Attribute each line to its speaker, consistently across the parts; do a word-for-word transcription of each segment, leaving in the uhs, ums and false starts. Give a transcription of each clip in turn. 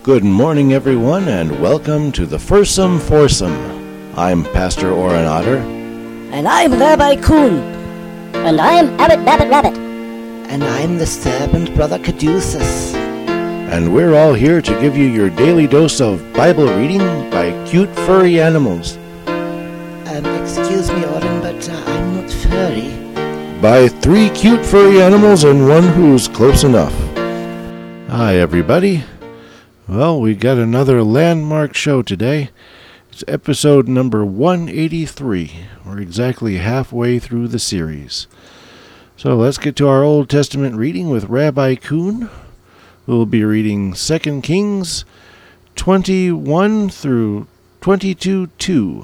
Speaker 1: Good morning, everyone, and welcome to the Fursome Foursome. I'm Pastor Oren Otter.
Speaker 2: And I'm Rabbi Kuhn.
Speaker 3: And I'm Abbot Babbitt Rabbit.
Speaker 4: And I'm the servant Brother Caduceus.
Speaker 1: And we're all here to give you your daily dose of Bible reading by cute furry animals.
Speaker 4: Um, excuse me, Oren, but uh, I'm not furry.
Speaker 1: By three cute furry animals and one who's close enough. Hi, everybody. Well, we got another landmark show today. It's episode number one eighty-three. We're exactly halfway through the series. So let's get to our Old Testament reading with Rabbi Kuhn. We'll be reading Second Kings twenty-one through twenty-two two.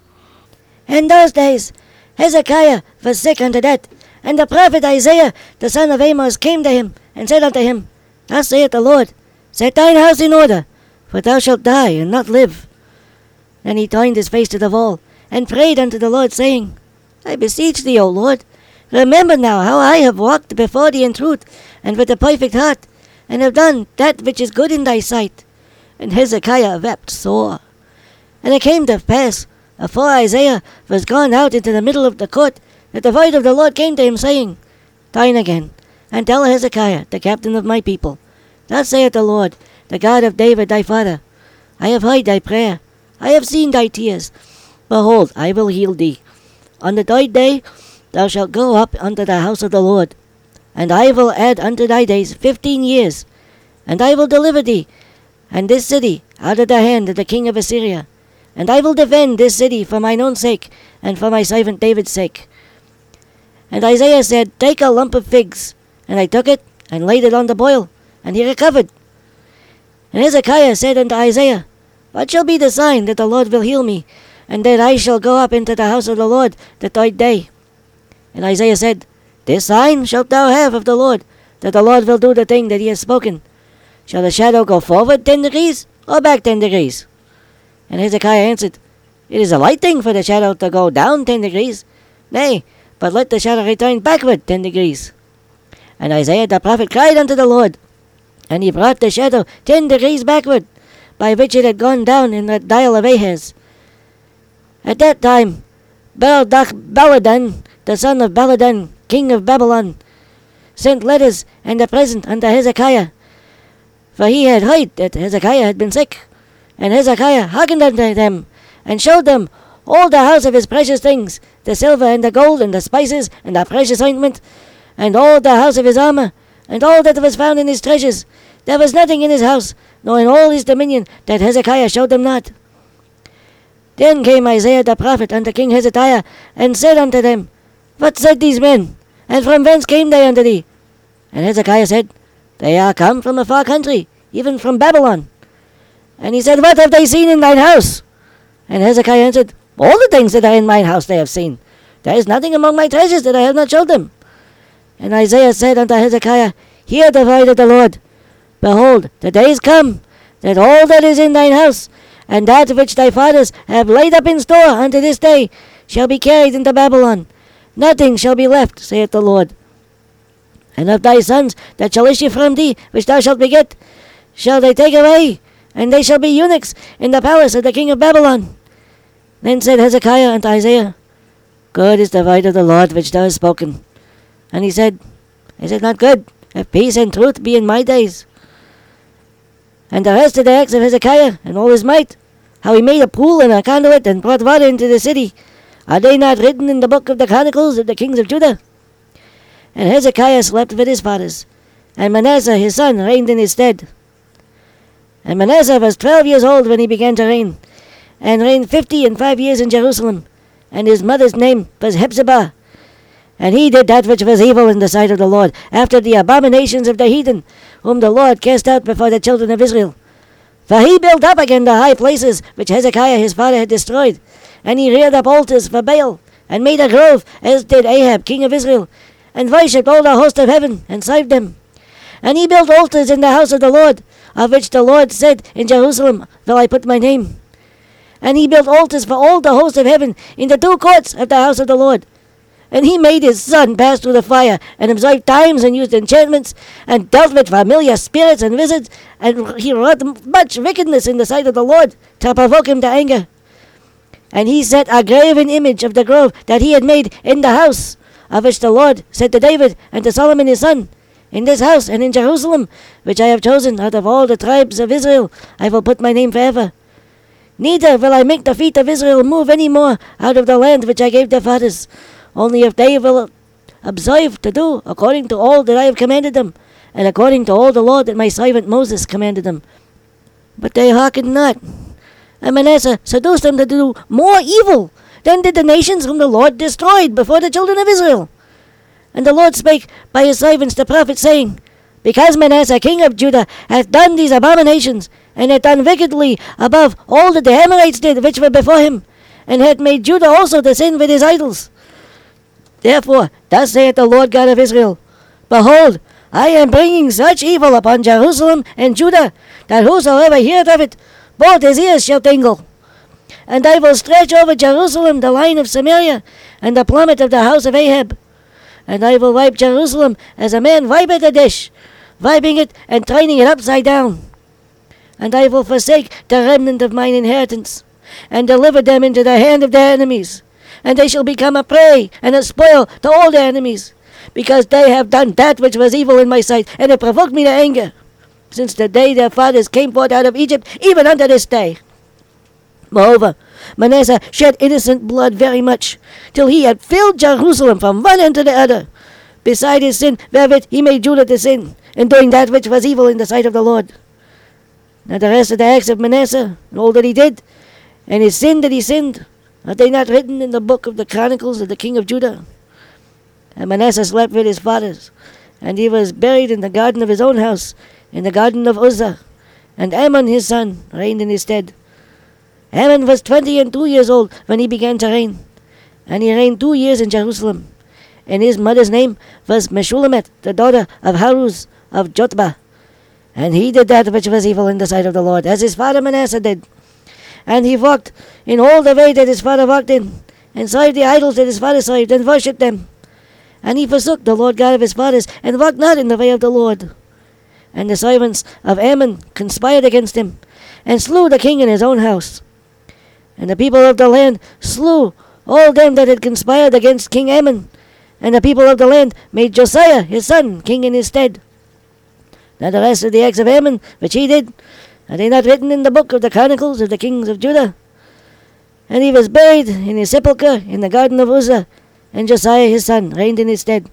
Speaker 2: In those days, Hezekiah was sick unto death, and the prophet Isaiah, the son of Amos, came to him, and said unto him, Thus saith the Lord, Set thine house in order, for thou shalt die and not live. Then he turned his face to the wall, and prayed unto the Lord, saying, I beseech thee, O Lord, remember now how I have walked before thee in truth, and with a perfect heart, and have done that which is good in thy sight. And Hezekiah wept sore. And it came to pass, afore Isaiah was gone out into the middle of the court, that the word of the Lord came to him, saying, Turn again, and tell Hezekiah, the captain of my people, Thus saith the Lord, the God of David thy father, I have heard thy prayer, I have seen thy tears. Behold, I will heal thee. On the third day thou shalt go up unto the house of the Lord, and I will add unto thy days fifteen years, and I will deliver thee and this city out of the hand of the king of Assyria, and I will defend this city for mine own sake, and for my servant David's sake. And Isaiah said, Take a lump of figs. And I took it, and laid it on the boil, and he recovered. And Hezekiah said unto Isaiah, What shall be the sign that the Lord will heal me, and that I shall go up into the house of the Lord the third day? And Isaiah said, This sign shalt thou have of the Lord, that the Lord will do the thing that he has spoken. Shall the shadow go forward ten degrees, or back ten degrees? And Hezekiah answered, It is a light thing for the shadow to go down ten degrees. Nay, but let the shadow return backward ten degrees. And Isaiah the prophet cried unto the Lord, and he brought the shadow ten degrees backward, by which it had gone down in the dial of Ahaz. At that time, Baladan, the son of Baladan, king of Babylon, sent letters and a present unto Hezekiah, for he had heard that Hezekiah had been sick. And Hezekiah hearkened unto them, and showed them all the house of his precious things, the silver and the gold, and the spices, and the precious ointment, and all the house of his armor, and all that was found in his treasures. There was nothing in his house, nor in all his dominion, that Hezekiah showed them not. Then came Isaiah the prophet unto King Hezekiah, and said unto them, What said these men? And from whence came they unto thee? And Hezekiah said, They are come from a far country, even from Babylon. And he said, What have they seen in thine house? And Hezekiah answered, All the things that are in mine house they have seen. There is nothing among my treasures that I have not showed them. And Isaiah said unto Hezekiah, Hear the word of the Lord. Behold, the days come, that all that is in thine house, and that which thy fathers have laid up in store unto this day, shall be carried into Babylon. Nothing shall be left, saith the Lord. And of thy sons that shall issue from thee, which thou shalt beget, shall they take away, and they shall be eunuchs in the palace of the king of Babylon. Then said Hezekiah unto Isaiah, Good is the word of the Lord which thou hast spoken. And he said, Is it not good, if peace and truth be in my days? And the rest of the acts of Hezekiah, and all his might, how he made a pool and a conduit, and brought water into the city, are they not written in the book of the Chronicles of the kings of Judah? And Hezekiah slept with his fathers, and Manasseh his son reigned in his stead. And Manasseh was twelve years old when he began to reign, and reigned fifty and five years in Jerusalem, and his mother's name was Hephzibah. And he did that which was evil in the sight of the Lord, after the abominations of the heathen, whom the Lord cast out before the children of Israel. For he built up again the high places which Hezekiah his father had destroyed, and he reared up altars for Baal, and made a grove, as did Ahab king of Israel, and worshipped all the host of heaven, and served them. And he built altars in the house of the Lord, of which the Lord said, In Jerusalem will I put my name. And he built altars for all the host of heaven in the two courts of the house of the Lord. And he made his son pass through the fire, and observed times, and used enchantments, and dealt with familiar spirits and wizards, and he wrought much wickedness in the sight of the Lord, to provoke him to anger. And he set a graven image of the grove that he had made in the house, of which the Lord said to David and to Solomon his son, In this house and in Jerusalem, which I have chosen out of all the tribes of Israel, I will put my name forever. Neither will I make the feet of Israel move any more out of the land which I gave their fathers, only if they will observe to do according to all that I have commanded them, and according to all the law that my servant Moses commanded them. But they hearkened not, and Manasseh seduced them to do more evil than did the nations whom the Lord destroyed before the children of Israel. And the Lord spake by his servants the prophets, saying, Because Manasseh king of Judah hath done these abominations, and hath done wickedly above all that the Amorites did which were before him, and hath made Judah also to sin with his idols. Therefore, thus saith the Lord God of Israel, Behold, I am bringing such evil upon Jerusalem and Judah, that whosoever heareth of it, both his ears shall tingle. And I will stretch over Jerusalem the line of Samaria, and the plummet of the house of Ahab. And I will wipe Jerusalem as a man wipeth a dish, wiping it and turning it upside down. And I will forsake the remnant of mine inheritance, and deliver them into the hand of their enemies. And they shall become a prey and a spoil to all their enemies, because they have done that which was evil in my sight, and have provoked me to anger, since the day their fathers came forth out of Egypt, even unto this day. Moreover, Manasseh shed innocent blood very much, till he had filled Jerusalem from one end to the other, beside his sin wherewith he made Judah to sin, in doing that which was evil in the sight of the Lord. Now the rest of the acts of Manasseh, and all that he did, and his sin that he sinned, are they not written in the book of the Chronicles of the king of Judah? And Manasseh slept with his fathers, and he was buried in the garden of his own house, in the garden of Uzzah, and Amon his son reigned in his stead. Amon was twenty and two years old when he began to reign, and he reigned two years in Jerusalem. And his mother's name was Meshullemeth, the daughter of Haruz of Jotbah. And he did that which was evil in the sight of the Lord, as his father Manasseh did. And he walked in all the way that his father walked in, and served the idols that his father served, and worshipped them. And he forsook the Lord God of his fathers, and walked not in the way of the Lord. And the servants of Ammon conspired against him, and slew the king in his own house. And the people of the land slew all them that had conspired against King Ammon, and the people of the land made Josiah his son king in his stead. Now the rest of the acts of Ammon which he did, are they not written in the book of the Chronicles of the kings of Judah? And he was buried in his sepulchre in the garden of Uzzah, and Josiah his son reigned in his stead.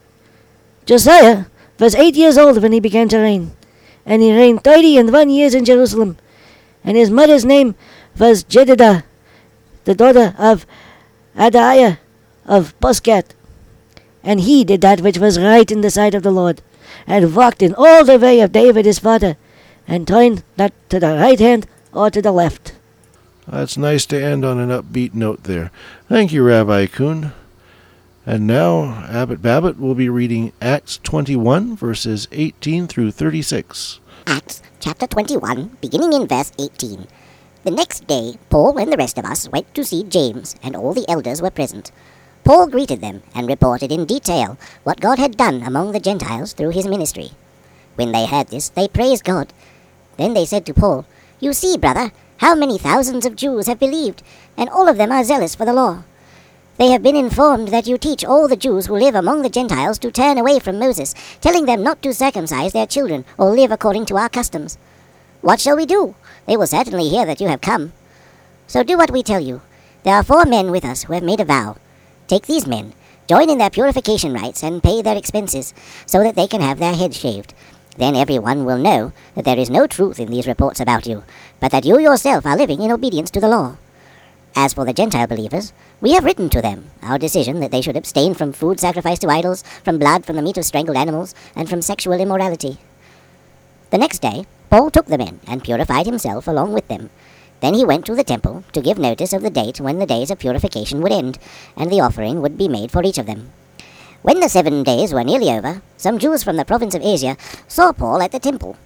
Speaker 2: Josiah was eight years old when he began to reign, and he reigned thirty and one years in Jerusalem. And his mother's name was Jedidah, the daughter of Adaiah of Boscat. And he did that which was right in the sight of the Lord, and walked in all the way of David his father, and turned not to the right hand or to the left.
Speaker 1: That's nice to end on an upbeat note there. Thank you, Rabbi Kuhn. And now, Abbot Babbitt will be reading Acts twenty-one, verses eighteen through thirty-six.
Speaker 3: Acts chapter twenty-one, beginning in verse eighteen. The next day, Paul and the rest of us went to see James, and all the elders were present. Paul greeted them and reported in detail what God had done among the Gentiles through his ministry. When they heard this, they praised God. Then they said to Paul, You see, brother, how many thousands of Jews have believed, and all of them are zealous for the law. They have been informed that you teach all the Jews who live among the Gentiles to turn away from Moses, telling them not to circumcise their children or live according to our customs. What shall we do? They will certainly hear that you have come. So do what we tell you. There are four men with us who have made a vow. Take these men, join in their purification rites, and pay their expenses, so that they can have their heads shaved. Then everyone will know that there is no truth in these reports about you, but that you yourself are living in obedience to the law. As for the Gentile believers, we have written to them our decision that they should abstain from food sacrificed to idols, from blood, from the meat of strangled animals, and from sexual immorality. The next day, Paul took the men and purified himself along with them. Then he went to the temple to give notice of the date when the days of purification would end, and the offering would be made for each of them. When the seven days were nearly over, some Jews from the province of Asia saw Paul at the temple.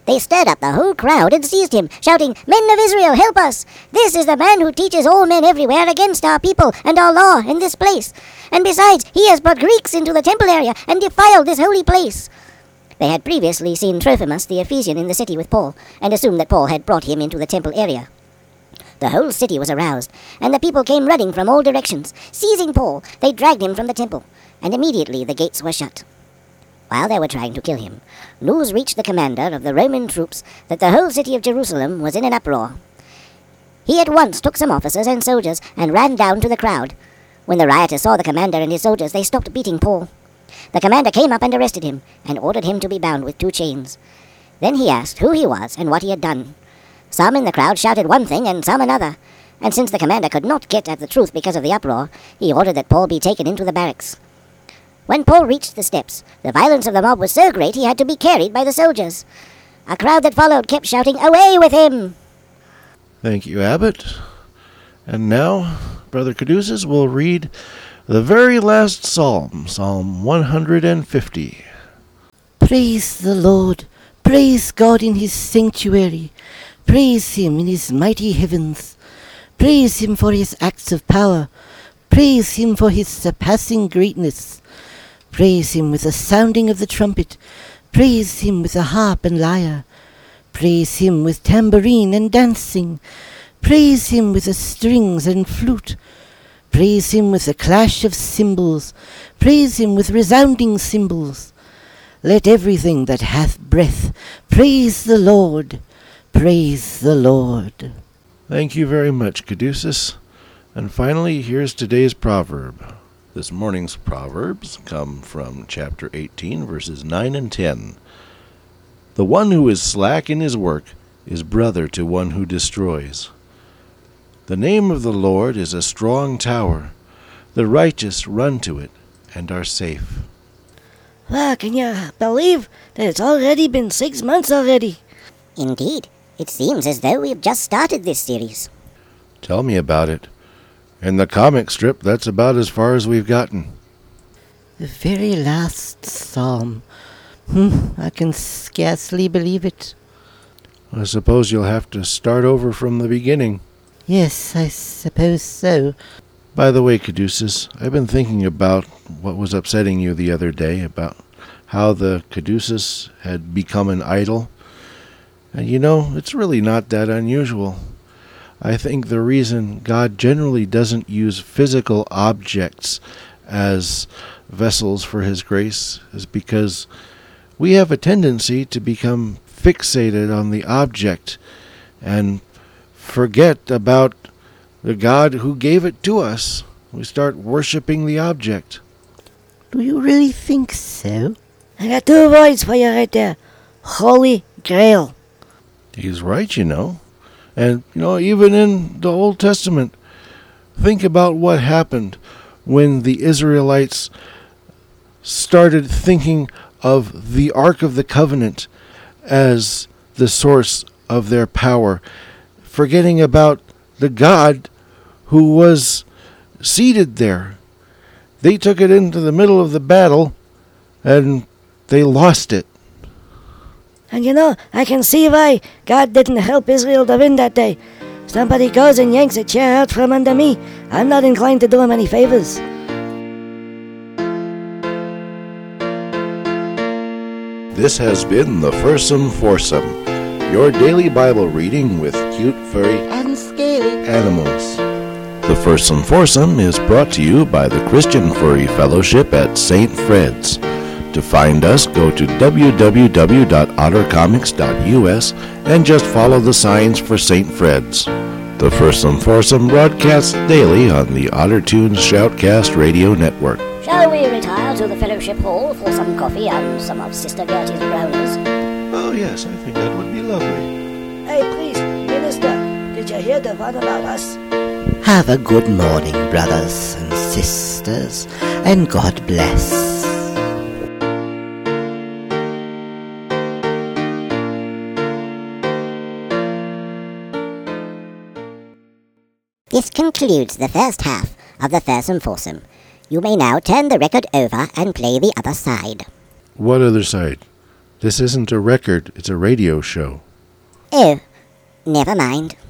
Speaker 3: They stirred up the whole crowd and seized him, shouting, "Men of Israel, help us! This is the man who teaches all men everywhere against our people and our law in this place. And besides, he has brought Greeks into the temple area and defiled this holy place." They had previously seen Trophimus the Ephesian in the city with Paul, and assumed that Paul had brought him into the temple area. The whole city was aroused, and the people came running from all directions. Seizing Paul, they dragged him from the temple, and immediately the gates were shut. While they were trying to kill him, news reached the commander of the Roman troops that the whole city of Jerusalem was in an uproar. He at once took some officers and soldiers and ran down to the crowd. When the rioters saw the commander and his soldiers, they stopped beating Paul. The commander came up and arrested him, and ordered him to be bound with two chains. Then he asked who he was and what he had done. Some in the crowd shouted one thing and some another, and since the commander could not get at the truth because of the uproar, he ordered that Paul be taken into the barracks. When Paul reached the steps, the violence of the mob was so great he had to be carried by the soldiers. A crowd that followed kept shouting, "Away with him!"
Speaker 1: Thank you, Abbot. And now, Brother Caduceus will read the very last psalm, Psalm one hundred fifty.
Speaker 2: Praise the Lord. Praise God in his sanctuary. Praise him in his mighty heavens. Praise him for his acts of power. Praise him for his surpassing greatness. Praise him with the sounding of the trumpet. Praise him with the harp and lyre. Praise him with tambourine and dancing. Praise him with the strings and flute. Praise him with the clash of cymbals. Praise him with resounding cymbals. Let everything that hath breath praise the Lord. Praise the Lord.
Speaker 1: Thank you very much, Caduceus. And finally, here's today's proverb. This morning's proverbs come from chapter eighteen, verses nine and ten. The one who is slack in his work is brother to one who destroys. The name of the Lord is a strong tower. The righteous run to it and are safe.
Speaker 2: Wow, can you believe that it's already been six months already?
Speaker 3: Indeed, it seems as though we've just started this series.
Speaker 1: Tell me about it. In the comic strip, that's about as far as we've gotten.
Speaker 2: The very last psalm. Hmm, I can scarcely believe it.
Speaker 1: I suppose you'll have to start over from the beginning.
Speaker 2: Yes, I suppose so.
Speaker 1: By the way, Caduceus, I've been thinking about what was upsetting you the other day, about how the Caduceus had become an idol. And you know, it's really not that unusual. I think the reason God generally doesn't use physical objects as vessels for his grace is because we have a tendency to become fixated on the object and forget about the God who gave it to us. We start worshiping the object.
Speaker 2: Do you really think so? I got two words for you right there. Holy Grail.
Speaker 1: He's right, you know. And, you know, even in the Old Testament, think about what happened when the Israelites started thinking of the Ark of the Covenant as the source of their power, forgetting about the God who was seated there. They took it into the middle of the battle, and they lost it.
Speaker 2: And you know, I can see why God didn't help Israel to win that day. Somebody goes and yanks a chair out from under me. I'm not inclined to do him any favors.
Speaker 1: This has been the Fursome Foursome, your daily Bible reading with cute, furry,
Speaker 2: And scaly
Speaker 1: animals. The Fursome Foursome is brought to you by the Christian Furry Fellowship at Saint Fred's. To find us, go to w w w dot otter comics dot u s and just follow the signs for Saint Fred's. The Fursome Foursome broadcasts daily on the OtterTunes Shoutcast Radio Network.
Speaker 3: Shall we retire to the fellowship hall for some coffee and some of Sister Gertie's brownies?
Speaker 1: Oh yes, I think that would be lovely.
Speaker 2: Hey, please, Minister, did you hear the one about us?
Speaker 4: Have a good morning, brothers and sisters, and God bless.
Speaker 3: This concludes the first half of the Fursome Foursome. You may now turn the record over and play the other side.
Speaker 1: What other side? This isn't a record, it's a radio show.
Speaker 3: Oh, never mind.